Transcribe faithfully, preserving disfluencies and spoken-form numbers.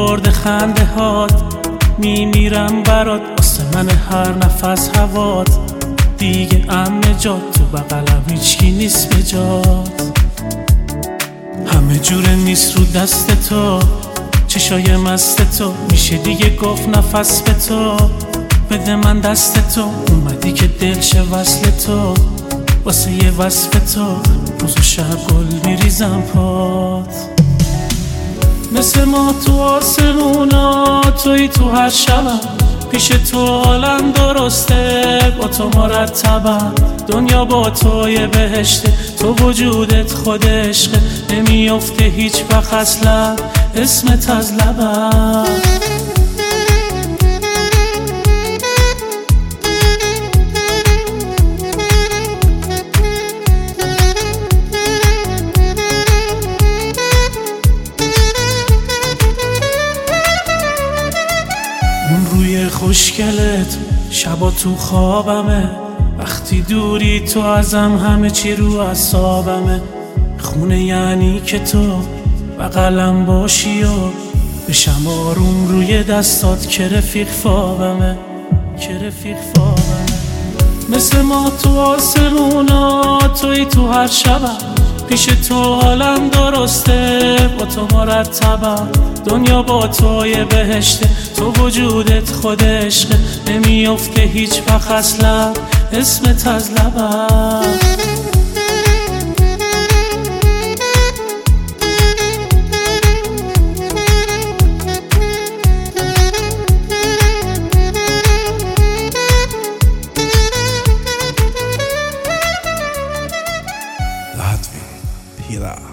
برده خنده هات، میمیرم برات واسه من هر نفس هوات. دیگه امن جات تو بغلم هیچکی نیست به جات. همه جوره نیست رو دست تو، چشای مست تو میشه دیگه گفت نفس به تو. بده من دست تو، اومدی که دل شه وصل تو. واسه یه وصف تو روز و شب گل میریزم پات. مثل ما تو آسمونا توی تو هر شبم، پیش تو عالم درسته با تو مرتبم. دنیا با توی بهشته، تو وجودت خود عشقه. نمیافته هیچ وقت اصلا اسمت از لبم. اون روی خوشگلت شبا تو خوابمه، وقتی دوری تو ازم همه چی رو اعصابمه. خونه یعنی که تو بغلم باشی و بشم آروم روی دستات که رفیق خوابمه، که رفیق خوابمه. مثل ما تو آسمونا توی تو هر شبم، پیش تو عالم درسته با تو مرتبم. دنیا با توی بهشته، تو وجودت خود عشقه. نمیافته هیچ وقت اصلا اسمت از لبم. Latvia, Hira.